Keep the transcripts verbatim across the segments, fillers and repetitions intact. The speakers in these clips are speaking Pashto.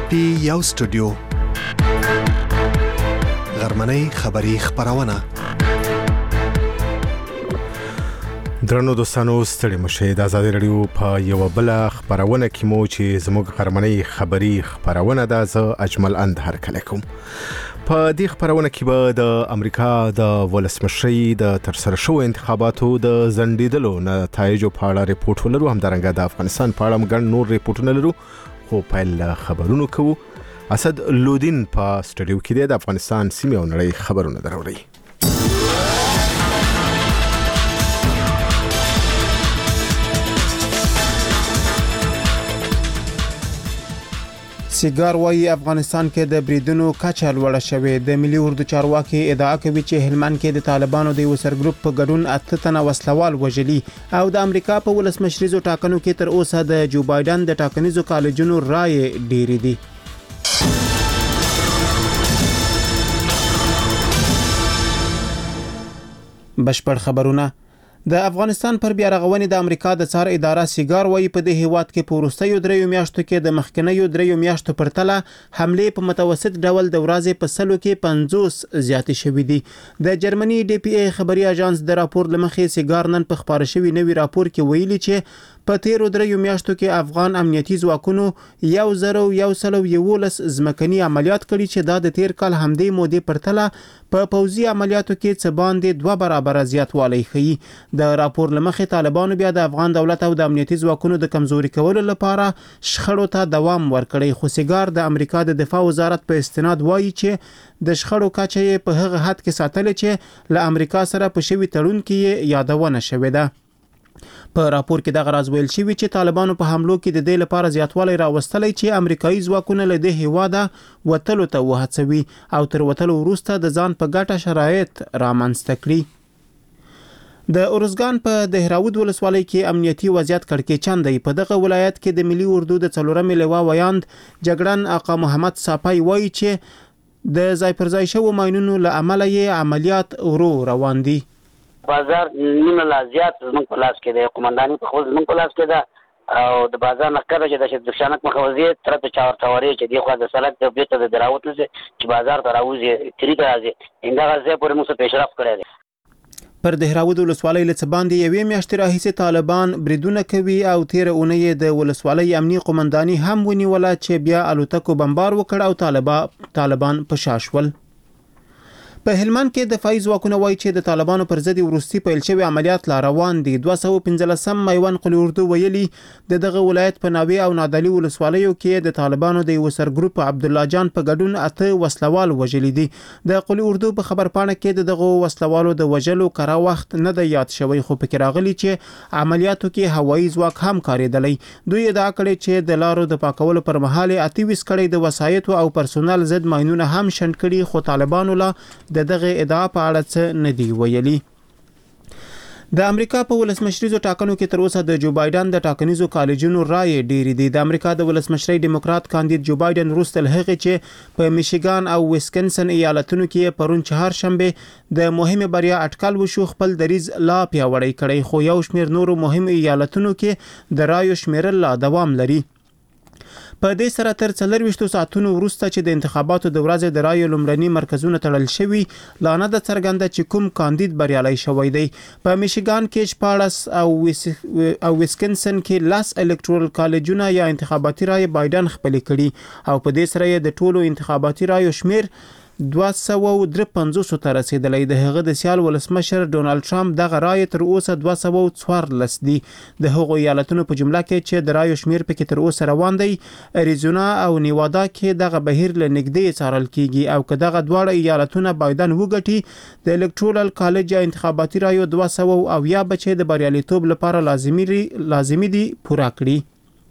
پی یو سټوډیو غرمنۍ خبری خبرونه درنو دوستانو ستړي مشه د آزاد رادیو په یو بل خبرونه کې مو چې زموږ غرمنۍ خبری خبرونه د اجمل اندهر کله کوم په دې خبرونه کې به د امریکا د ولسمشرۍ د ترسره شوو انتخاباتو د ځنډیدلو نتایجو په اړه ریپورت ولرو، همدارنګه د افغانستان په اړه ګڼ نور ریپورتونه لرو. خو پیل خبرونو کوو. اسد لودین په سټوډیو کې د افغانستان سیمه او نړۍ خبرونه دروړي. سیګار وايي افغانستان کې د بریدونو کچه لوړه شوې. د ملي اردو چارواکي ادعا کوي چې هلمند کې د طالبانو د یو سرګروپ په ګډون اته تنه وسلوال وژلي او د امریکا په ولسمشریزو ټاکنو کې تر اوسه د جو بایدن د ټاکنیزو کالجونو رائے ډېرې دي. بشپړ خبرونه. د افغانستان پر بیا رغونې د امریکا د څار اداره سیګار وايي په دې هیواد کې په وروستیو دریو میاشتو کې د مخکنیو دریو میاشتو پر تله حمله په متوسط ډول د ورځې په سلو کې پنځوس زیاتې شوې دي. د جرمني ډي پی ای خبري اژانس د راپور لمخې سیګار نن په خبره شوی نوی راپور کې ویلي چې په تیرو دریو میاشتو کې افغان امنیتي ځواکونو یو زرو یو سلو یولس ځمکني عملیات کړي چې دا د تیر کال همدې مودې پر تله په پوځي عملیاتو کې څه باندې دوه برابره زیاتوالی ښیي. د راپور لمخې طالبانو بیا د افغان دولت او د امنیتي ځواکونو د کمزوري کولو لپاره شخړو ته دوام ورکړی، خو سیګار د امریکا د دفاع وزارت په استناد وایي چې د شخړو کچه یې په هغه حد کې ساتلې چې له امریکا سره په شوي تړون کې یادونه شوې ده. په راپور کې دغه راز ویل شوی چې طالبانو په حملو کې د دې لپاره زیاتوالی راوستلی چې امریکایي ځواکونه له دې هیواده وتلو ته وهڅوي او تر وتلو وروسته د ځان په ګټه شرایط رامنځته کړي. د ارزګان په دهراود ولسوالۍ کې امنیتي وضعیت کړکېچن دی. په دغه ولایت کې د ملي اردو د څلورمې لوا ویاند جګړن آقا محمد صافی وایي چې د ځای پر ځای شوو ماینونو له امله یې عملیات ورو روان دي. بازار نیمه لا زیات زموږ په لاس کې دی، قومنداني په خپل زموږ په لاس کې ده او د بازار نه کړه چې د شدوشانک مخوزي تر ته چاور توري چې دی خو د سړک د بیت د دراوت نه چې بازار ته راوځي تری ته راځي انده غزه پورې موږ پیشرفت کړی دی. پر دهراود ولسوالۍ له باندې یوې میاشتې راهیسې طالبان بریدونه کوي او تیر اونۍ د ولسوالۍ امنیتي قومنداني هم ونیوله چې بیا الوتکو بمبار وکړ او طالبان طالبان په شاشول. په هلمند کې دفاعي ځواکونه وایي چې د طالبانو پر ضد وروستي پیل شوی عملیات لا روان دي. دوه سوه پنځلسم میوند قلی اردو ویلي د دغه ولایت په ناوې او نادعلي ولسوالیو کې د طالبانو د یو سرګروپ عبد الله جان په ګډون اته وسلوال وژلي دي. د قلی اردو په خبر پاڼه کې د دغه وسلوالو د وژلو کره وخت نه د یاد شوی، خو پکې راغلي چې عملیاتو کې هوایي ځواک هم کارېدلی. دوی ادعا کړې چې د لارو د پاکولو پر مهال اته ویس کړي د وسایطو او پرسونل ضد ماینونه هم شنډ کړي، خو طالبانو لا د دغه ادعا په اړه څه نه دی ویلي. د امریکا په ولسمشریزو ټاکنو کې تر اوسه د جو بایدن د ټاکنیزو کالجونو رائے ډېرې دي. د امریکا د ولسمشرۍ ډیموکرات کاندید جو بایدن وروسته له هغې چې په میشیګان او ویسکنسن ایالتونو کې پرون چهارشنبه د مهمې بریا اټکل وشو، خپل دریځ لا پیاوړی کړی، خو یو شمېر نورو مهم ایالتونو کې د رایو شمیرل لا دوام لري. په دې سره تر څلرویشتو ساعتونو وروسته چې د انتخاباتو د ورځې د رایو لومړني مرکزونه تړل شوي، لا نه ده څرګنده چې کوم کاندید بریالی شوی دی. په میشیګان کې شپاړس او ویس او ویسکنسن کې لاس الکترال کالجونه یا انتخاباتي رایې بایدن خپلې کړي او په دې سره یې د ټولو انتخاباتي رایو شمیر دوه سوه درې پنځوس ته رسیدلی. د هغه د سیال ولسمشر ډونالد ټرمپ دغه رایې تر اوسه دوه سوه څوارلس دي. د هغو ایالتونو په جمله کې چې د رایو شمیر پکې تر اوسه روان دی، اریزونا او نیوادا کې دغه بهیر له نږدې څارل کیږي او که دغه دواړه ایالتونه بایدن وګټي، د الکترال کالج یا انتخاباتي رایو دوه سوه او یا بچې د بریالیتوب لپاره لازمي لازمي دي پوره کړي.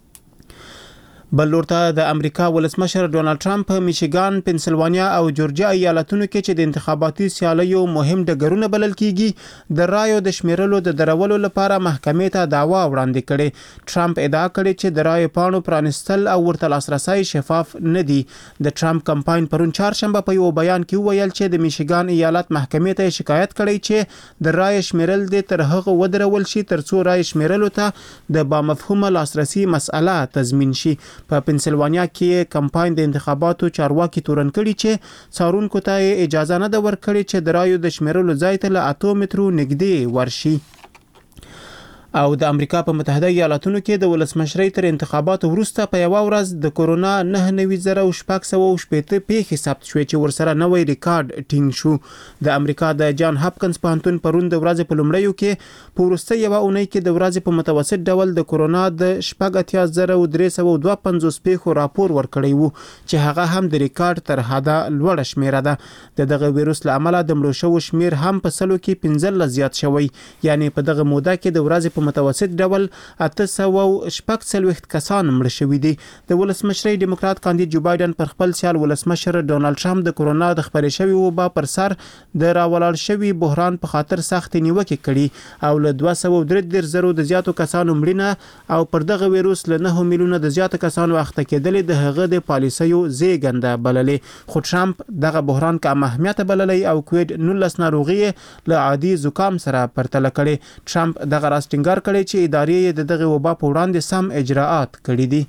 بل لورته د امریکا ولسمشر ډونالد ټرمپ په میشیګان، پنسلوانیا او جورجیا ایالتونو کې چې د انتخاباتي سیالیو مهم ډګرونه بلل کیږي د رایو د شمیرلو د درولو لپاره محکمې ته دعوا وړاندې کړي. ټرمپ ادعا کړې چې د رایو پاڼو پرانستل او ورته لاسرسی شفاف نه دي. د ټرمپ کمپاین پرون چهارشنبه په یو بیان کې ویل چې د میشیګان ایالت محکمې ته شکایت کړی چې د رایو شمیرل د تر هغه ودرول شي تر څو رایو شمیرلو ته د بامفهومه لاسرسي مسأله تضمین شي. په پنسلوانیا کې کمپاین د انتخاباتو چارواکي تورن کړي چې څارونکو ته اجازه نه ده ورکړې چې د رایو د شمیرلو ځای ته له اتو مترو نږدې ورشي. او د امریکا په متحده ایالاتونو کې د ولسمشرۍ تر انتخاباتو وروسته په یو ورځ د کورونا نه نوي زره او شپږ سوه او شپېته پیښې ثبت شوې چې ورسره نوی ریکارډ ټینګ شو. د امریکا د جان هاپکنز پوهنتون پرون د ورځې په لومړیو کې په وروستۍ یوه اونۍ کې د ورځې په متوسط ډول د کورونا د شپږ اتیا زره او درې سوه او دوه پنځوس پیښو راپور ورکړی وو چې هغه هم د ریکارډ تر حده لوړه شمیره ده. د دغه ویروس له امله د مړو شوو شمیر هم په سلو کې پنځلس زیات شوی، یعنی په دغه موده کې د ورځې په متوسط ډول اته سوه او شپږ څلوېښت کسان مړه شوي دي. د ولسمشرۍ ډیموکرات کاندید جو بایدن پر خپل سیال ولسمشر ډونالډ ټرمپ د کورونا د خپرې شوي وبا پر سر د راولاړ شوي بحران په خاطر سخت نیوکې کړي او له دوه سوه او درې دېرش زرو د زیاتو کسانو مړینه او پر دغه ویروس له نهه میلیونه د زیاتو کسانو اخته کېدلې د هغه د پالیسیو زیږنده بللې. خو ټرمپ دغه بحران کم اهمیته بللی او کووډ نولس ناروغي له عادي زکام سره پرتله کړي. ټرمپ دغه راز ټینګار کړی چې ادارې د دغه وبا په وړاندې سم اجراءات کړي دي.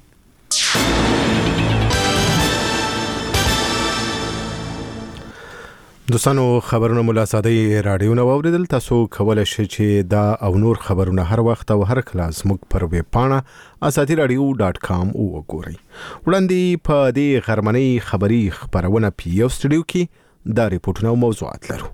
دوستانو خبرونه مو له سادهی راډیو نه واوریدل. تاسو کولی شئ چې دا او نور خبرونه هر وخت او هر کله زموږ پر ویب پاڼه ازادي رادیو ډاټ کام وګورئ. وړاندې په دې غرمنۍ خبري خبرونه په یو سټډیو کې دا ریپورټونه او موضوعات لرو.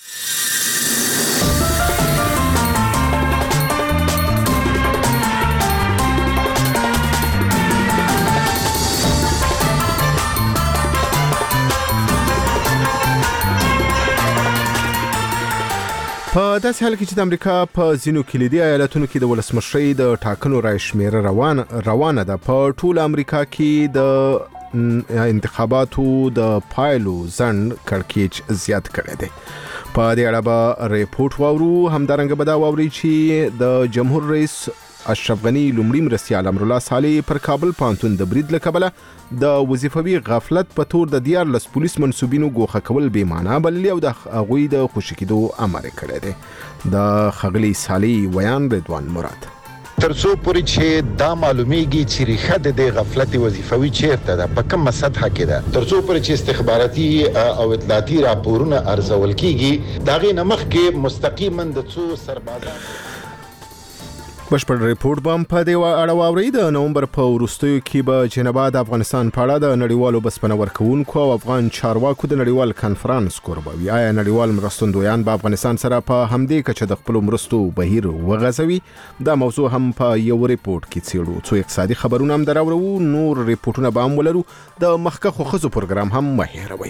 په داسې حال کې چې د امریکا په ځینو کلیدي ایالتونو کې د ولسمشرۍ د ټاکنو رای شمیره روان روانه ده، په ټول امریکا کې د انتخاباتو د پایلو ځنډ کړکېچ زیات کړی دی. په دې اړه به ریپورټ واورو. همدارنګه به دا واوري چې د جمهور رئیس اشرف غنی لومړي مرستیال امرالله صالح پر کابل پوهنتون د برید له کبله د وظیفوي غفلت په تور د دیارلس پولیس منصوبینو ګوښه کول بې معنا بللي او د هغوی د خوشي کېدو امر یې کړی دی. د ښاغلي صالح ویان رضوان مراد. ترڅو پورې چې دا معلومیږي چې ریښه د دې غفلت وظیفوي چیرته ده، په کومه سطحه کې ده، ترڅو پورې چې استخباراتي او اطلاعاتي راپورونه ارزول کیږي، دا غي نه مخکې مستقیما د څو سربازان بشپړ ریپورټ به هم په دې اړه واورئ. د نومبر په وروستیو کې به جنبه د افغانستان په اړه د نړیوالو بسپنه ورکوونکو او افغان چارواکو د نړیوال کنفرانس کوربه وي. آیا نړیوال مرستندویان به افغانستان سره په همدې کچه د خپلو مرستو بهیر وغځوي؟ دا موضوع هم په یو ریپورټ کې څیړو. څو اقتصادي خبرونه هم دراوړو، نور ریپورټونه به هم ولرو. د مخکښو ښځو پروګرام هم مه هېروئ.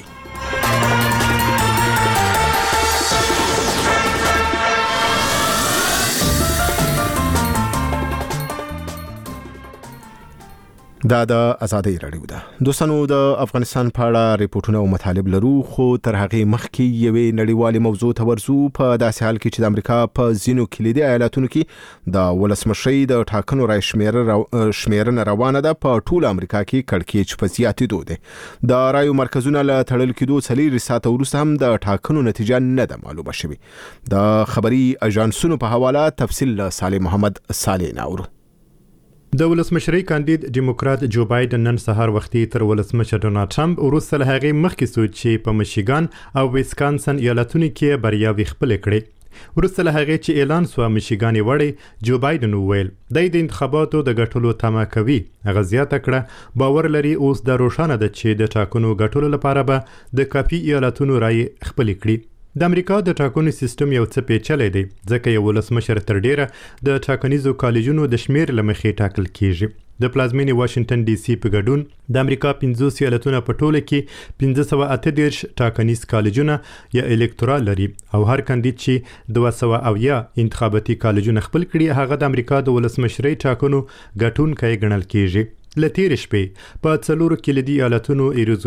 دا د ازادي رادیو ده. دوستانو د افغانستان په اړه ریپورټونه او مطالب لرو، خو تر هغه مخکې یوې نړیوالې موضوع ته ورځو. په داسې حال کې چې د امریکا په ځینو کلیدي ایالتونو کې د ولسمشرۍ د ټاکنو رای شمیرنه روانه ده، په ټول امریکا کې کړکېچ په زیاتېدو دی. د رایو مرکزونه له تړل کېدو څلور ساعته وروسته هم د ټاکنو نتیجه نه ده معلومه شوې. د خبري اژانسونو په حواله تفصیل له صالح محمد صالح ناورو. د ولسمشرۍ کاندید ډیموکرات جو بایدن نن سهار وختي تر ولسمشر ډونالډ ټرمپ وروسته له هغې مخکې سوچ چې په میشیګان او ویسکانسن ایالتونو کې بریاوې خپلې کړې. وروسته له هغې چې اعلان سوه میشیګان یې وړی، جو بایدن وویل دی د انتخاباتو د ګټلو تمه کوي. هغه زیاته کړه باور لري اوس دا روښانه ده چې د ټاکنو ګټلو لپاره به د کافي ایالتونو رایې خپلې کړي. د امریکا د ټاکنو سیستم یو څه پیچلی دی، ځکه یو ولسمشر تر ډیره د ټاکنیزو کالجونو د شمیر له مخې ټاکل کیږي. د پلازمینې واشنگټن ډي سي په ګډون د امریکا پنځوس ایالتونه په ټوله کې پنځه سوه اته دېرش ټاکنیز کالجونه یا الکتورال لري او هر کاندید چې دوه سوه اویا انتخاباتي کالجونه خپل کړي هغه د امریکا د ولسمشرۍ ټاکنو ګټونکی ګڼل کیږي. له تېرې شپې په څلورو کلیدي ایالتونو ایریزونا،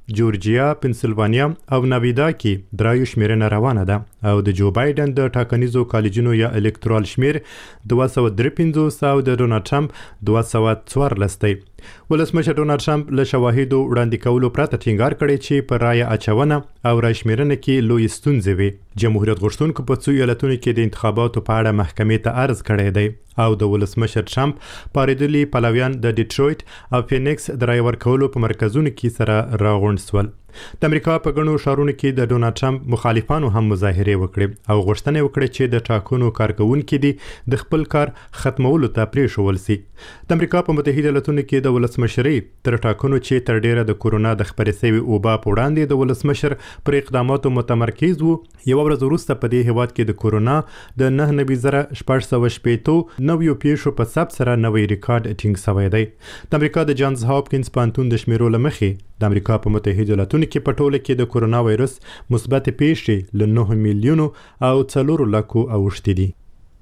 جورجیا، پنسلوانیا او نویدا کې درایو شمیرنه روانه ده او د جو بایدن د ټاکنیزو کالجونو یا الکترال شمیر دوه سوه درې پنځوس او د ډونالډ ټرمپ دوه سوه څوارلس دی. ولسمشر ډونالډ ټرمپ له شواهدو وړاندې کولو پرته ټینګار کړی چې په رایه اچونه او رای شمیرنه کې لوی ستونزې وي. جمهوریت غوښتونکو په څو ایالتونو کې د انتخاباتو په اړه محکمې ته عرض کړی دی او د ولسمشر ټرمپ پاریدلي پلویان د ډیټرویت او فینکس د رای ورکولو په مرکزونو کې سره راغونډ سول. د امریکا په ګڼو ښارونو کې د ډونالډ ټرمپ مخالفانو هم مظاهرې وکړې او غوښتنه وکړه چې د ټاکنو کارکونکي دي د خپل کار ختمولو ته پرېښول سي. د امریکا په متحده ایالتونو کې د ولسمشرۍ تر ټاکنو چې تر ډیره د کورونا د خپرې شوي وبا په وړاندې د ولسمشر پر اقداماتو متمرکز وو، یوه ورځ وروسته په دې هیواد کې د کورونا د نهه نوي زره شپږ سوه شپېتو نویو پیښو په ثبت سره نوی ریکارډ ټینګ شوی دی. د امریکا د جانز هاپکینز پوهنتون د شمیرو له مخې د امریکا په متحده ایالتونو کې په ټوله کې د کورونا وایرس مثبت پیښې له نهه میلیونو او څلورو لکو اوښتې دي.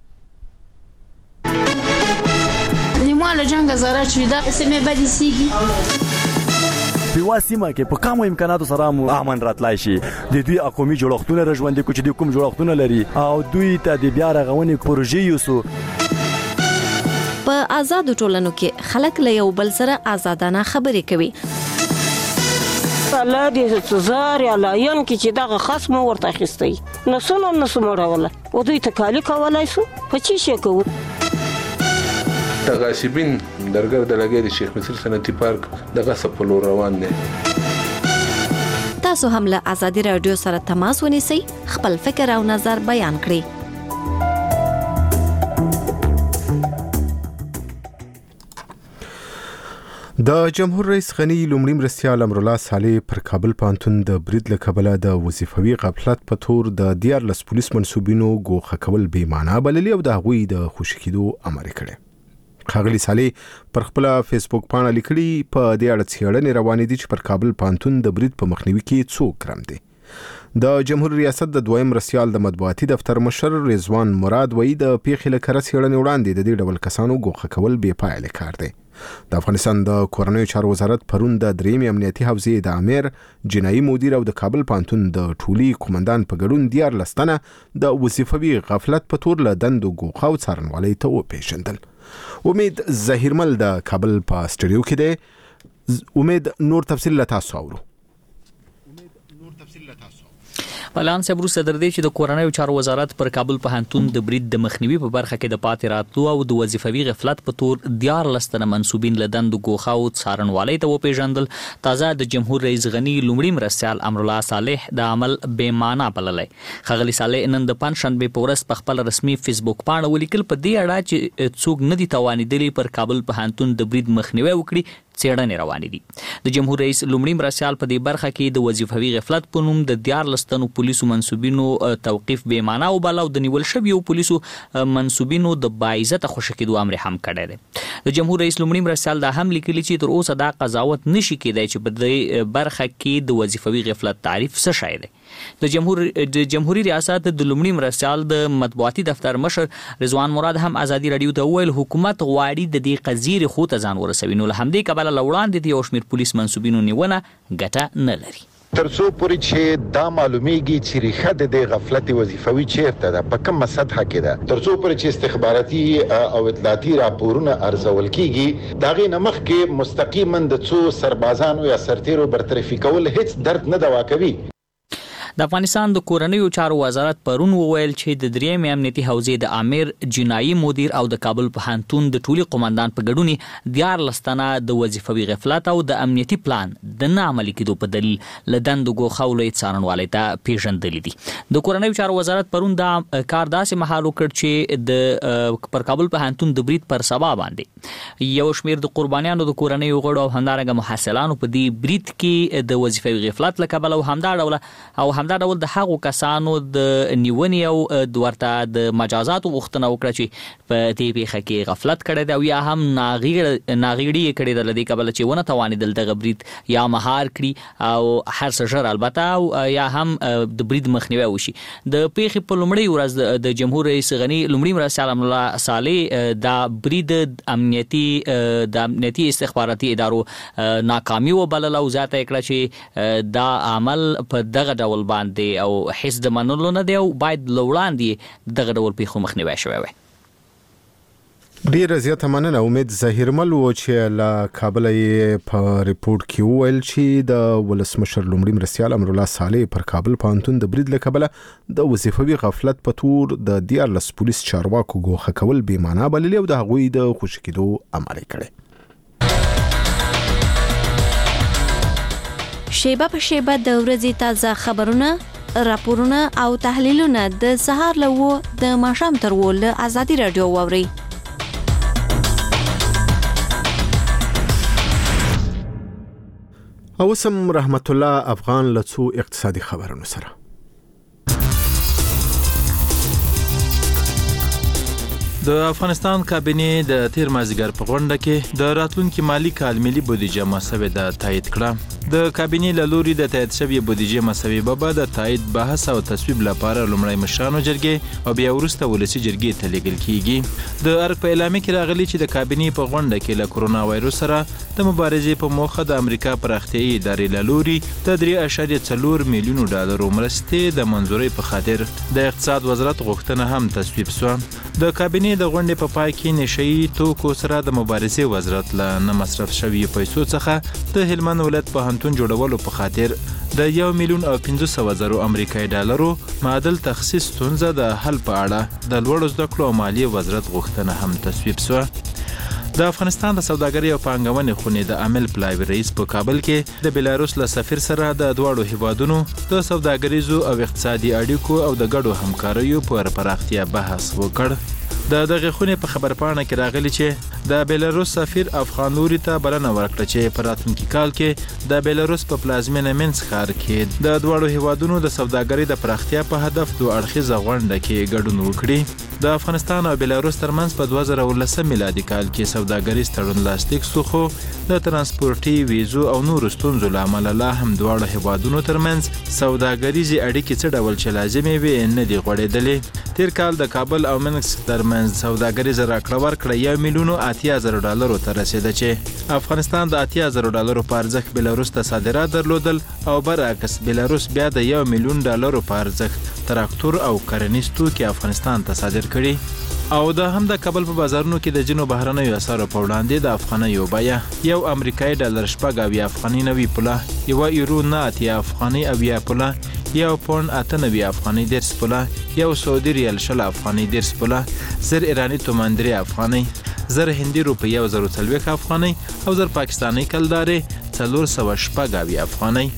نیمه له جنګه زره چې دا سیمې بدې سیږي په یوه سیمه کې په کمو امکاناتو سره مو امن راتلای شي. د دوی قومي جوړښتونه را ژوندي کړو چې دوی کوم جوړښتونه لري او دوی ته د بیا رغونې پروژې یوسو. په آزادو ټولنو کې خلک له یو بل سره آزادانه خبرې کوي. الله دې زار یا لاین کې چې دغه خصم ورته اخیستی نسونه نسو مړوله او دوی ته کالی کولای سو په چی شي کوو. د غاصبین درګر د لګي د شیخ مصر صنعتي پارک دغه سپلو روان دي. تاسو هم له آزادي رادیو سره تماس ونیسئ، خپل فکر او نظر بیان کړئ. د جمهور رئیس غنی لومړي مرستیال امرالله صالح پر کابل پوهنتون د برید له کبله د وظیفوي غفلت په تور د دیارلس پولیس منصوبینو ګوښه کول بې معنا بللي او د هغوی د خوشي کېدو امر یې کړی. ښاغلي صالح پر خپله فیسبوک پاڼه لیکلي په دې اړه څېړنې روانې دي چې پر کابل پوهنتون د برید په مخنیوي کې څوک کړم دي. د جمهور ریاست د دویم مرستیال د مطبوعاتي دفتر مشر رضوان مراد وایي د پیښې له کره څېړنې وړاندې د دې ډول کسانو ګوښه کول بې پایلې کار دی. د افغانستان د کورنیو چارو وزارت پرون د درېیمې امنیتي حوزې د امیر، جنایي مدیر او د کابل پوهنتون د ټولي قومندان په ګډون دیارلس تنه د وظیفوي غفلت په تور له دندو ګوښه او څارنوالۍ ته وپېژندل. امید ظهیرمل د کابل په سټوډیو کې دی. امید نور تفصیل له تاسو اورو. پلان صبر صدر دی چې د کورنیو چارو وزارت پر کابل پوهنتون د برید د مخنیوي په برخه کې د پاتې راتلو او د وظیفوي غفلت په تور دیارلس تنه منصوبین له دندو ګوښه او څارنوالۍ ته وپېژندل. تازه د جمهور رئیس غنی لومړي مرستیال امرالله صالح د عمل بې معنا بللی. ښاغلي صالح نن د پنجشنبې په ورځ په خپل رسمي فیسبوک پاڼه ولیکل په دې اړه چې څوک نه دي توانېدلي پر کابل پوهنتون د برید مخنیوي وکړي، څېړنې روانې دي. د جمهور رئیس لومړي مرستیال په دې برخه کې د وظیفوي غفلت په نوم د دیارلس تنو پولیسو منصوبینو توقیف بې معنا وباله او د نیول شویو پولیسو منصوبینو د باعزته خوشي کېدو امر هم کړی دی. د جمهور رئیس لومړي مرستیال دا هم لیکلي چې تر اوسه دا قضاوت نشي کېدای چې په دې برخه کې د وظیفوي غفلت تعریف څه شی دی. د جمهور د جمهوریت ریاست د لومړي مرستیال د مطبوعاتي دفتر مشر رضوان مراد هم آزادي رادیو ته وویل حکومت غواړي د دې قضیې خو ته ځان ورسوي، نو له همدې کبله له وړاندې د یو شمېر پولیس منصوبینو نیونه ګټه نه لري. ترڅو پورې چې دا معلومیږي چې ریښه د دې غفلت وظیفوي چیرته ده، په کومه سطحه کې ده، ترڅو پورې چې استخباراتي او اطلاعاتي راپورونه ارزول کیږي، دا غي نمخ کې مستقیما د څو سربازانو یا سرتیرو برطرفي کول هیڅ درد نه دوا کوي. د افغانستان د کورنیو چارو وزارت پرون وویل چې د درېیمې امنیتي حوزې د امیر، جنایي مدیر او د کابل پوهنتون د ټولي قومندان په ګډون دیارلس تنه د وظیفوي غفلت او د امنیتي پلان د نه عملي کېدو په دلیل له دندو ګوښه او لوی څارنوالۍ ته پیژندلي دي. د کورنیو چارو وزارت پرون دا کار داسې مهال وکړ چې د پر کابل پوهنتون د برید پر سبا باندې یو شمېر د قربانیانو د کورنیو غړو او همدارنګه محصلانو په دې برید کې د وظیفوي غفلت له کبله او همدا ډوله او همدا ډول د هغو کسانو د نیونې او د ورته د مجازاتو غوښتنه وکړه چې په دې پیښه کې غفلت کړی دی او یا هم ناغیړ ناغیړي کړی د لدې کبل چې ونه توانېدل دغه برید یا مهار کړي او هر څه ژر البته او یا هم د برید مخنیوي وشي. د پیښې په لومړۍ ورځ د جمهور رئیس غنی لومړي مرستیال امن الله صالح دا برید امنیتي د امنیتي استخباراتي ادارو ناکامي وبلله او ذاته کړه چې دا عمل په دغه ډول باندې او حس د منلو نه دی او باید لوړاندې دغه ډول پیښو مخنیوي شوی وي. ډیره زیاته مننه. امید ظاهرمل و چې له کابل یې په ریپورت کې وویل چې د ولسمشر لومړي مرستیال امر الله صالح پر کابل پوهنتون د برید له کبله د وظیفوي غفلت په تور د دیارلس پولیس چارواکو ګوښه کول بې معنا بللي او د هغوی د خوشي کېدو عمل یې کړی. شیبه په شیبه د ورځې تازه خبرونه، راپورونه او تحلیلونه د سهار له وو د ماښام تر وو له ازادي رادیو واورئ. اوسم رحمت الله افغان له څو اقتصادي خبرونو سره. د افغانستان کابینې د تیر مازیګر په غونډه کې د راتلونکي مالی کال ملي بودیجه مسوده د تایید کړه. د کابینې له لوري د تایید شوې بودیجه مسوده به بعد د تایید بحث او تصویب لپاره لومړی مشرانو جرګې او بیا وروسته ولسی جرګې ته لیږل کیږي. د ارګ په اعلامیه کې راغلي چې د کابینې په غونډه کې له کرونا وایروس سره د مبارزې په موخه د امریکا پراختیایي ادارې له لوري د درې اعشاریه څلور میلیونو ډالرو مرستې د منظورۍ په خاطر د اقتصاد وزارت غوښتنه هم تصویب شوه. د کابینې د غونډې په پای کې نشئی توکو سره د مبارزې وزارت له نه مصرف شوی پیسو څخه د هلمند ولایت پوهنتون جوړولو په خاطر د یو میلیون او پنځه سوه زرو امریکایي ډالرو معادل تخصیص ستونزه د حل په اړه د لوړو زده کړو او مالیې وزارت غوښتنه هم تصویب شوه. د افغانستان د سوداګرۍ او پانګونې خونې د عامل پلاوي رئیس په کابل کې د بیلاروس له سفیر سره د دواړو هیوادونو د سوداګریزو او اقتصادي اړیکو او د ګډو همکاریو پر پراختیا بحث وکړ. د دغه خونې په خبرپاڼه کې راغلي چې د بیلاروس سفیر افغان لوري ته بلنه ورکړه چې په راتلونکي کال کې د بیلاروس په پلازمینه مینسک ښار کې د دواړو هیوادونو د سوداګرۍ د پراختیا په هدف دوه اړخیزه غونډه کې ګډون وکړي. د افغانستان او بیلاروس ترمنځ په دوه زره ولسم میلادي کال کې سوداګریز تړون لاسلیک شو، خو د ترانسپورتي ویزو او نورو ستونزو له امله لا هم دواړو هیوادونو ترمنځ سوداګریزې اړیکې څه ډول چې لازمې وي نه دي غوړېدلې. تیر کال د کابل او مینسک ترمنځ سوداګریزه راکړه ورکړه یو میلیون او اتیا زره ډالرو ته رسیده چې افغانستان د اتیا زره ډالرو په ارزښت بیلاروس ته صادرات درلودل او برعکس بیلاروس بیا د یو میلیون ډالرو په ارزښت تراکتور او کرنیز توکي افغانستان ته صادر کړي. او دا هم د کابل په بازارونو کې د جنو بهرنیو اسعارو په وړاندې د افغانیو بیه یو امریکایي ډالر شپږ اویا افغاني نوي پوله، یو یورو نه اتیا افغاني اویا پوله، یو پوند اته نوي افغاني دېرش پوله، یو سعودي ریال شل افغاني دېرش پوله، زر ایراني تومان درې افغاني، زر هندي روپۍ یو زر څلوېښت افغاني او زر پاکستاني کلدارې څلور سوه شپږ اویا افغاني.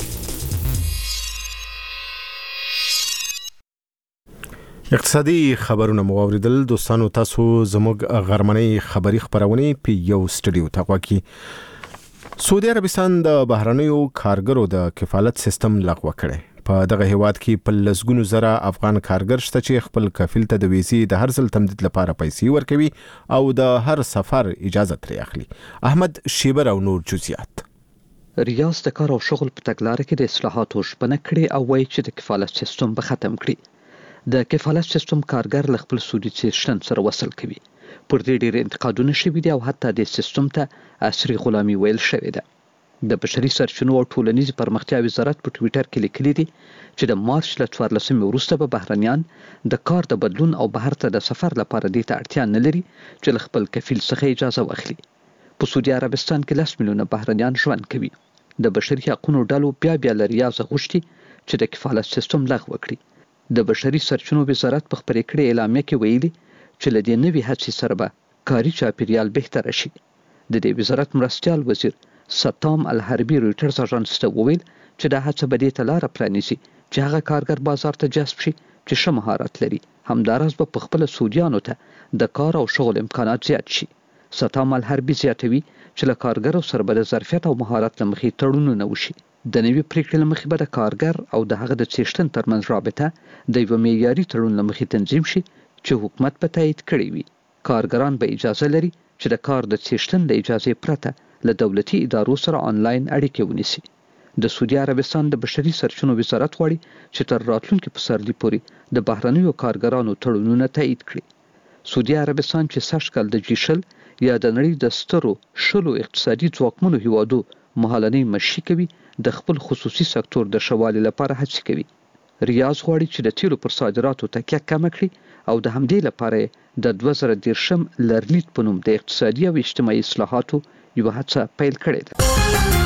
اقتصادي خبرونه مو اوریدل. دوستانو تاسو زموږ غرمنۍ خبری خبرونه په یو سټډیو ته غواړئ. سعودي عربستان د بهرنیو کارګرو د کفالت سیستم لغوه کړی. په دغه هیواد کې په لسګونو زره افغان کارګر شته چې خپل کفیل ته د ویزې د هر ځل تمدید لپاره پیسې ورکوي او د هر سفر اجازه ترې اخلي. احمد شیبر او نور جزئیات. ریاض د کار او شغل په تګلارې کې د اصلاحاتو ژمنه کړې او وایي چې د کفالت سیستم به ختم کړي. د کفالت سیستم کارګر له خپل سودي سیستم سره وصل کوي. پر دې ډېر انتقادونه شوي دي او حتی د سیستم ته عصري غلامي ویل شوې ده. د بشري سرچینو او ټولنیز پرمختیا وزارت په ټویټر کې لیکلي دي چې د مارچ له څوارلسمې وروسته به بهرنیان د کار د بدلون او بهر ته د سفر لپاره دې ته اړتیا نه لري چې له خپل کفیل څخه اجازه واخلي. په سعودي عربستان کې لس میلیونه بهرنیان ژوند کوي. د بشري حقوقو ډلو بیا بیا له ریاض غوښتي چې د کفالت سیستم لغوه کړي. د بشري سرچینو وزارت په خپرې کړې اعلامیه کې ویلي چې له دې نوي هڅې سره به کاري چاپیریال بهتره شي. د دې وزارت مرستیال وزیر ستام الحربي رویټرز اژانس ته وویل چې دا هڅه به دې ته لاره پرانیزي چې هغه کارګر بازار ته جذب شي چې ښه مهارت لري. همداراز به په خپله سعودیانو ته د کار او شغل امکانات زیات شي. ستام الحربي زیاتوي چې له کارګرو سره به د ظرفیت او مهارت له مخې تړونونه وشي. د نوي پریکړې له مخې به د کارګر او د هغه د څښتن ترمنځ رابطه د یو معیاري تړون له مخې تنظیم شي چې حکومت به تایید کړی وي. کارګران به اجازه لري چې د کار د څښتن د اجازې پرته له دولتي ادارو سره آنلاین اړیکې ونیسي. د سعودي عربستان د بشري سرچینو وزارت غواړي چې تر راتلونکي پسرلي پورې د بهرنیو کارګرانو تړونونه تایید کړي. سعودي عربستان چې سږ کال د جي شل یا د نړۍ د سترو شلو اقتصادي ځواکمنو هیوادو مهالنۍ مشي کوي، د خپل خصوصي سکتور د ښه والي لپاره هڅې کوي. ریاض غواړي چې د تیلو پر صادراتو تکیه کمه کړي او د همدې لپاره د دوه زره دېرشم لرلید په نوم د اقتصادي او اجتماعي اصلاحاتو یوه هڅه پیل کړې ده.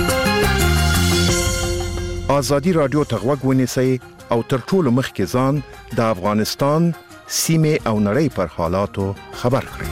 آزادي رادیو ته غوږ ونیسئ او تر ټولو مخکې ځان د افغانستان سیمې او نړۍ پر حالاتو خبر کړئ.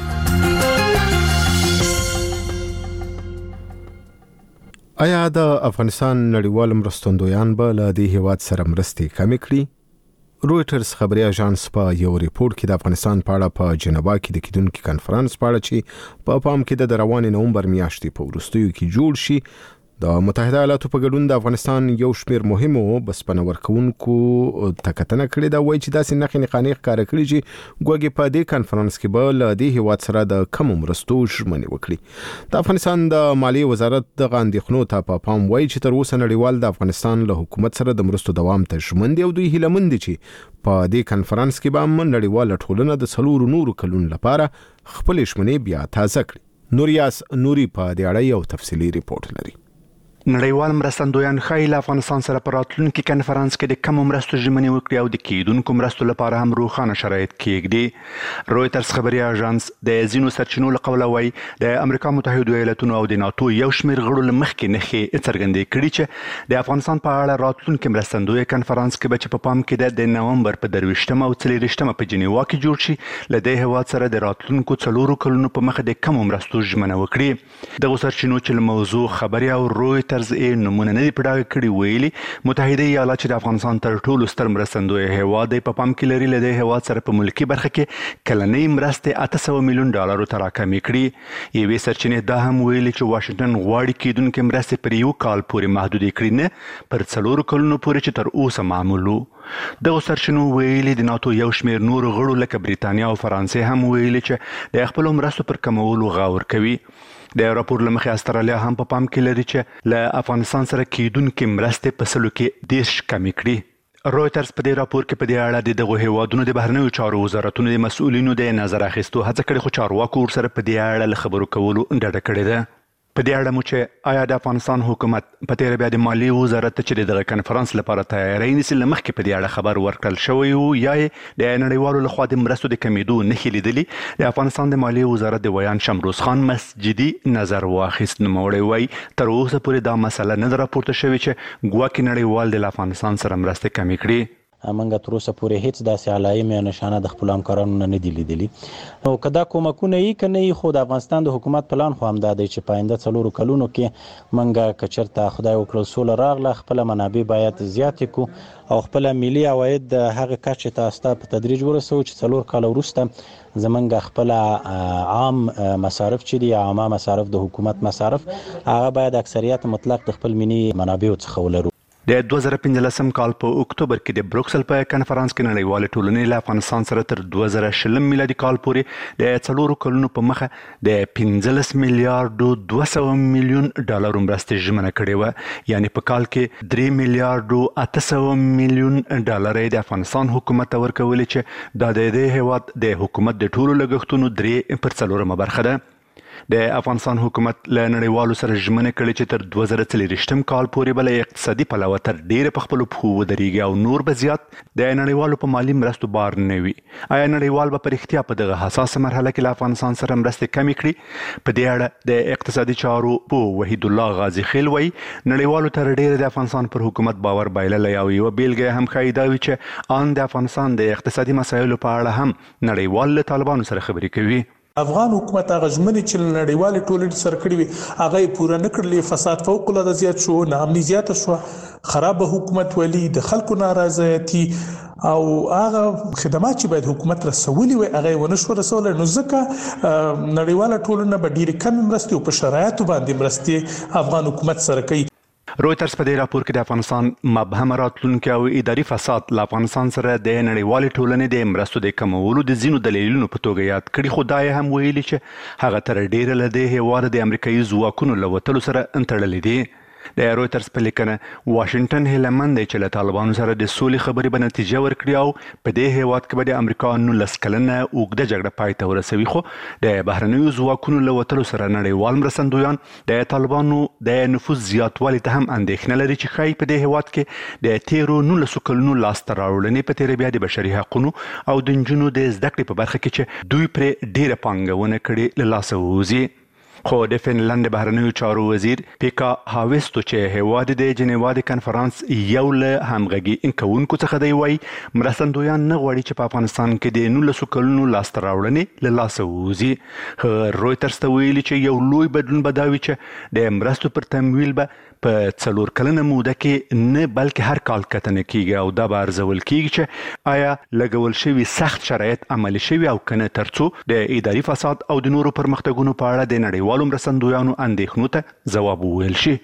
آیا د افغانستان نړیوال مرستندویان به له دې هیواد سره مرستې کمې کړي؟ رویټرز خبري اژانس په یو ریپورت کې د افغانستان په اړه په جنیوا کې د کیدونکو کانفرنس په اړه چې په پام کې د روانې نومبر میاشتې په وروستیو کې جوړ شي د متحده ایالاتو په ګډون د افغانستان یو شمېر مهمو بسپنه ورکوونکو ته کتنه کړې ده. وایي چې داسې نښې نښانې ښکاره کړي چې ګوګې په دې کانفرنس کې به له دې هیواد سره د کمو مرستو ژمنې وکړي. د افغانستان د مالیې وزارت دغه اندېښنو ته په پام وایي چې تر اوسه نړیوال د افغانستان له حکومت سره د مرستو دوام ته ژمن دي او دوی هیله مند دي چې په دې کانفرنس کې به هم نړیواله ټولنه د څلورو نورو کلونو لپاره خپلې ژمنې بیا تازه کړي. نوریاس نوري په دې اړه یو تفصیلي ریپورت لري. نړیوال مرستندویان ښایي له افغانستان سره په راتلونکي کنفرانس کې د کمو مرستو ژمنې وکړي او د کیدونکو مرستو لپاره هم روښانه شرایط کېږدي. رویټرز خبري اژانس د ځینو سرچینو له قوله وایي د امریکا متحده ایالاتونو او د ناتو یو شمېر غړو له مخکې نښې څرګندې کړي چې د افغانستان په اړه راتلونکي مرستندوی کنفرانس کې به چې په پام کې د نومبر په درویشتمه او څلېرویشتمه په جنیوا کې جوړ شي له دې هیواد سره د راتلونکو څلورو کلونو په مخه د کمو مرستو ژمنه وکړي. دغو سرچینو چې له موضوع خبري او رویټرز یې نمونه نه دي په ډاګه کړي ویلي متحده ایالات چې د افغانستان تر ټولو ستر مرستندوی هیواد دی په پام کې لري له دې هیواد سره په ملکي برخه کې کلنۍ مرستې اته سوه میلیون ډالرو ته راکمې کړي. یوې سرچینې دا هم ویلي چې واشنګټن غواړي کیدونکې مرستې پر یو کال پورې محدودې کړي نه پر څلورو کلونو پورې چې تر اوسه معمول وو. دغو سرچینو ویلي د ناتو یو شمېر نورو غړو لکه بریتانیا او فرانسې هم ویلي چې د خپلو مرستو پر کمولو غور کوي. د راپور له مخې استرالیا هم په پام کې لري چې له افغانستان سره کیدونکې مرستې په سلو کې دېرش کمې کړي. رویټرز په دې راپور کې په دې اړه د دغو هیوادونو د بهرنیو چارو وزارتونو د مسؤلینو د نظر اخیستو هڅه کړې خو چارواکو ورسره په دې اړه له خبرو کولو ډډه کړې ده. په دې اړه مو چې آیا د افغانستان حکومت په تېره بیا د مالیې وزارت ته چې دغه کنفرانس لپاره تیاری نیسي له مخکې په دې اړه خبر ورکړل شوی و یا یې د نړیوالو لخوا د مرستو د کمیدو نښې لیدلي، د افغانستان د مالیې وزارت د ویان شمروز خان مسجدي نظر واخیست. نوموړی وایي تر اوسه پورې دا مسله نه ده راپورته شوې چې ګواکې نړیوال د افغانستان سره مرستې کمې کړي. منګه تر اوسه پورې هیڅ داسې علایمې یا نشانه د خپلو همکارانو نه دي لیدلي. نو که دا کومکونه یي که نه یي خو د افغانستان د حکومت پلان خو همدا دی چې په آینده څلورو کلونو کې منګه که چېرته خدای وکړل سوله راغله خپله منابع باید زیاتې کړو او خپله ملي عواید د هغې کچې ته استه په تدریج ورسوو چې څلور کاله وروسته زمونږ خپله عام مصارف چې دي عامه مصارف د حکومت مصارف هغه باید اکثریت مطلق د خپل ملي منابعو څخه ولرو. د دوه زره پنځلسم کال په اکتوبر کې د بروکسل په کنفرانس کې نړیوالې ټولنې له افغانستان سره تر دوه زره شلم میلادي کال پورې د څلورو کلونو په مخه د پنځلس میلیارډو دوه سوه میلیون ډالرو مرستې ژمنه کړې وه، یعنې په کال کې درې میلیارډو اته سوه میلیون ډالر یې د افغانستان حکومت ته ورکولې چې دا د دې هیواد د حکومت د ټولو لګښتونو درې پر څلورمه برخه ده. د افغانستان حکومت له نړیوالو سره ژمنه کړې چې تر دوه زره څلېرویشتم کال پورې به له اقتصادي پلوه تر ډېره په خپلو پښو ودرېږي او نور به زیات د نړیوالو په مالي مرستو بار نه وي. آیا نړیوال به په رښتیا په دغه حساسه مرحله کې له افغانستان سره مرستې کمې کړي؟ په دې اړه د اقتصادي چارو پوه وحید الله غازي خیل وایي نړیوالو تر ډېره د افغانستان پر حکومت باور بایللی او یوه بیلګه هم ښایي دا وي چې ان د افغانستان د اقتصادي مسایلو په اړه هم نړیوال له طالبانو سره خبرې کوي. افغان حکومت هغه ژمنې چې نړیوالې ټولنې سره کړې وي هغه یې پوره نه کړلې. فساد فوق العاده زیات شو، ناامني زیاته شوه، خرابه حکومتولي، د خلکو نارضایتي او هغه خدمات چې باید حکومت رسولي وي هغه یې ونه شوه رسولی. نو ځکه نړیواله ټولنه به ډېرې کمې مرستې او په شرایطو باندې مرستې افغان حکومت سره کوي. رويترز په دې راپور کې د افغانستان مبهم راتلونکي او اداري فساد له افغانستان سره د نړیوالې ټولنې د مرستو د کمولو د ځینو دلیلونو په توګه یاد کړي، خو دا یې هم ویلي چې هغه تر ډیره له دې هیواده د امریکایي ځواکونو له وتلو سره تړلي دي. د رويترز په لیکنه واشنگټن هیله دی چې له طالبانو سره د سولې خبرې به نتیجه ورکړي او په دې هیواد کې به د امریکا نولس کلنه اوږده جګړه پای ته ورسوي، خو د بهرنیو ځواکونو له وتلو سره نړیوال مرستندویان د طالبانو د نفوذ زیاتوالي ته هم اندېښنه لري چې ښایي په دې هیواد کې د تیرو نولسو کلونو لاسته راوړنې په تیره بیا د بشري حقونو او د نجونو د زده کړې په برخه کې چې دوی پرې ډیره پانګونه کړې له لاسه ووځي. خو د فنلند بهرنیو چارو وزیر پیکا هاویستو چې هیواد د جنیوا د کنفرانس یو له همغږي کوونکو څخه دی، وایي مرستندویان نه غواړي چې په افغانستان کې د نولسو کلونو لاسته راوړنې له لاسه ووځي. رويترز ته ویلي چې یو لوی بدلون به دا وي چې د مرستو پر تمویل به په څلور کلنه موده کې نه بلکې هر کال کتنه کیږي او دا به ارزول کیږي چې آیا لګول شوي سخت شرایط عملي شوي او کنه، ترڅو د اداري فساد او د نورو پرمختګونو په اړه د نړیوالو مرستندویانو اندېښنو ته ځواب وویل شي.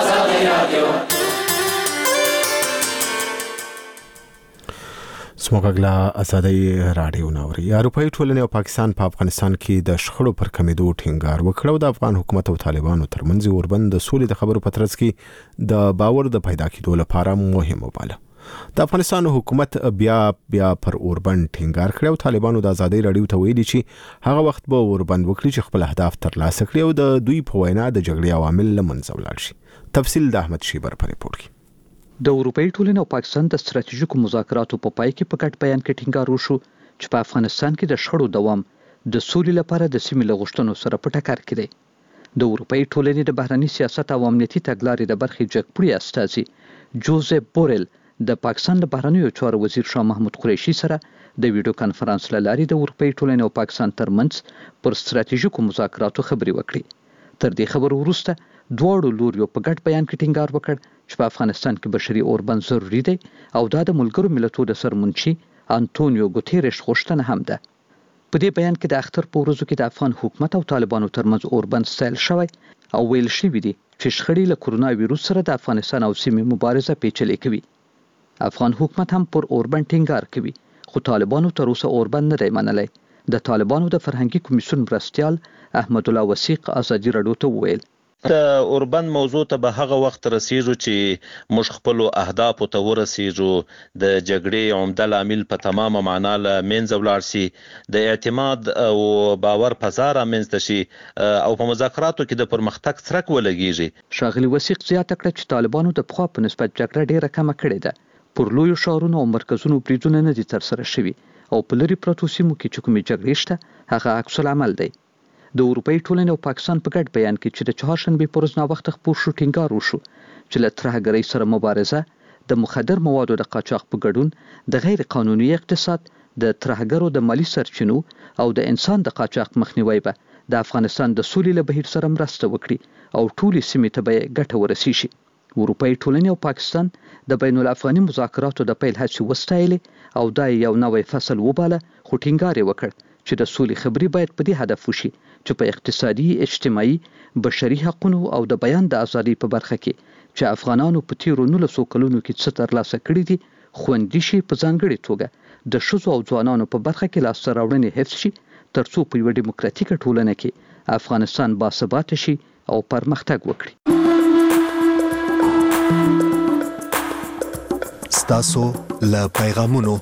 سموږغلا ازادي رادیو نوري. اروپאי ټولنې او پاکستان په پا افغانستان کې د شخړو پر کمیدو ټینګار وکړ او د افغان حکومت او طالبانو ترمنځ اوربند د سولې د خبرو په ترڅ کې د باور د پیدا کېدو لپاره مهم وباله. د افغانستان حکومت بیا بیا پر اوربند ټینګار کړ او طالبانو د ازادي رادیو ته ویلي چې هغه وخت به اوربند وکړي چې خپل اهداف ترلاسه کړي او د دوی په وینا د جګړې عوامل له منځه ولاړ شي. تفصیل د احمد شیبر په ریپورت کې. د اروپאי ټولنې او پاکستان د ستراتیژیکو مذاکراتو په پای کې په ګډ بیان کې ټینګار وشو چې په افغانستان کې د شخړو دوام د سولې لپاره د سیمې له غوښتنو سره په ټکر کې دی. د اروپאי ټولنې د بهرني سیاست او امنیتي تګلارې د برخې جګپوړي استازي جوزف بورل د پاکستان د بهرنیو چارو وزیر شاه محمود قریشي سره د ویډیو کانفرنس له لارې د اروپאי ټولنې او پاکستان ترمنځ پر ستراتیژیکو مذاکراتو خبرې وکړې. تر دې خبرو وروسته دواړو لوریو په ګډ بیان کې ټینګار وکړ چې په افغانستان کې بشري اوربند ضروري دی او دا د ملګرو ملتونو د سرمنشي انټونیو ګوتيريش غوښتنه هم ده. په دې بیان کې د اختر په ورځو کې د افغان حکومت او طالبانو ترمنځ اوربند ستایل شوی او ویل شوی دی چې شخړې له کرونا وایروس سره د افغانستان او سیمې مبارزه پیچلې کوي. افغان حکومت هم پر اوربند ټینګار کوي، خو طالبانو تر اوسه اوربند نه دی منلی. د طالبانو د فرهنګي کمیسیون مرستیال احمد الله وثیق ازادي رادیو ته وویل د اوربند موضوع ته به هغه وخت رسیږو چې موږ خپل اهداف ته ورسیږو، د جګړې عمده لامل په تمامه معنا له منځه ولاړ شي، د اعتماد او باور فضا رامنځته شي او په مذاکراتو کې د پرمختګ څرک ولګیږي. ښاغلي وثیق زیاته کړه چې طالبانو د پخوا په نسبت جګړه ډیره کمه کړې ده. پر لویو ښارونو او مرکزونو بریدونه نه دي ترسره شوي او په لرې پرتو سیمو کې چې کومې جګړې شته هغه عکس العمل دی. د اروپאי ټولنې او پاکستان په ګډ بیان کې چې د چهارشنبې پر ورځ ناوخته خپور شو ټینګار وشو چې له ترهګرۍ سره مبارزه، د مخدر موادو د قاچاق په ګډون، د غیر قانوني اقتصاد، د ترهګرو د مالی سرچینو او د انسان د قاچاق مخنیوي به د افغانستان د سولې له بهیر سره مرسته وکړي او ټولې سیمې ته به ګټه ورسیږي. اروپאי ټولنې او پاکستان د بین الافغاني مذاکراتو د پیل هڅې وستایلې او دا یو نوی فصل وباله، خو ټینګار یې وکړ چې د سولې خبرې باید په دې هدف وشي چې په اقتصادي، اجتماعي، بشري حقوقو او د بیان د ازادۍ په برخه کې چې افغانانو په تیرو نولسو کلونو کې څه ترلاسه کړي دي خوندي شي، په ځانګړې توګه د ښځو او ځوانانو په برخه کې لاسته راوړنې حفظ شي، ترڅو په یوه ډیموکراتیکه ټولنه کې افغانستان باثباته شي او پرمختګ وکړي. ستاسو له پیغامونو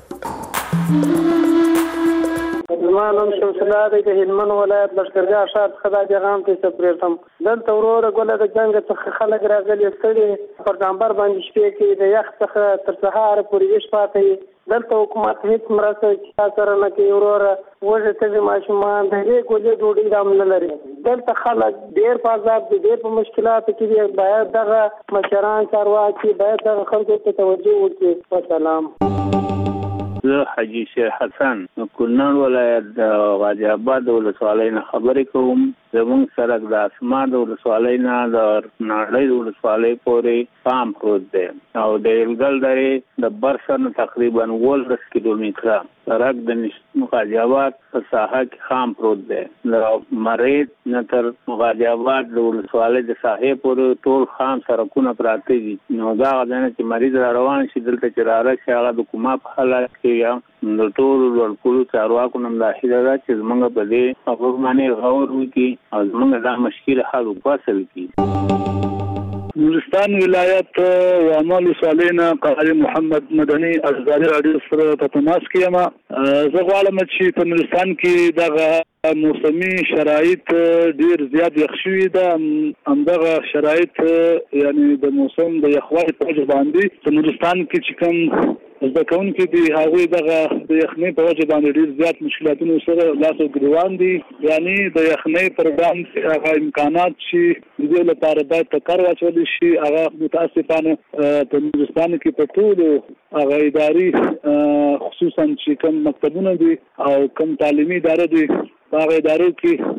زما نوم شمس الله دی، د هلمند ولایت لښکرګاه ښار څخه دا پیغام ته سپریږم. دلته وروره ګوله د جنګ څخه خلک راغلي ستړي پر ډامبر باندې شپې کوي، د یخ څخه تر سهاره پورې ویښ پاتې وي. دلته حکومت هېڅ مرسته چا سره نه کوي. وروره وږې تږي ماشومان د هغې ګولې ډوډۍ هم نه لري. دلته خلک ډېر په عذاب دي، ډېر په مشکلاتو کې دي. باید دغه مشران چارواکي باید دغه خلکو ته توجه وکړي. وسلام. زه حاجي شیر حسن کونړ ولایت د غازي آباد ولسوالۍ نه خبرې کوم. زمونږ سړک د اسمان د ولسوالۍ نه د نړۍ د ولسوالۍ پورې پام پروت دی او د الګل درې د برسن تقریبا ولس کیلومتره سړک د مقاجابات په ساحه کې خام پروت دی د مرید نه تر مقاجابات د ولسوالۍ د ساحې پورې ټول خام سړکونه پراته دي نو دا غواړي چې مریض را روان شي دلته چې را راشي هغه د کومه په حالت کې یا د ټول ورکول چارواکو نم داخله ده چې زمونږ په دې خبرو باندې غور وکړي او زمونږ دا مشکل حل وکړي کړي نورستان ولایت وعمل صالحنا قاری محمد مدني ازداری رادیو سره په تماس کې یم زه غواړم چې په نورستان کې دغه موسمي شرایط ډیر زیات یخ شوي ده همدغه شرایط یعنی د موسم د یخوالي په وجه باندې په نورستان کې چې کوم زده کوونکي دي هغوی دغه د یخنۍ په وجه باندې ډیر زیات مشکلاتونو سره لاس او ګریوان دي یعنی د یخنۍ پر وړاندې هغه امکانات چې د دې لپاره باید په کار واچول شي هغه متاسفانه په نورستان کې په ټولو هغه اداري خصوصا چې کوم مکتبونه دي او کوم تعلیمي ادارې دي هغه ادارو کې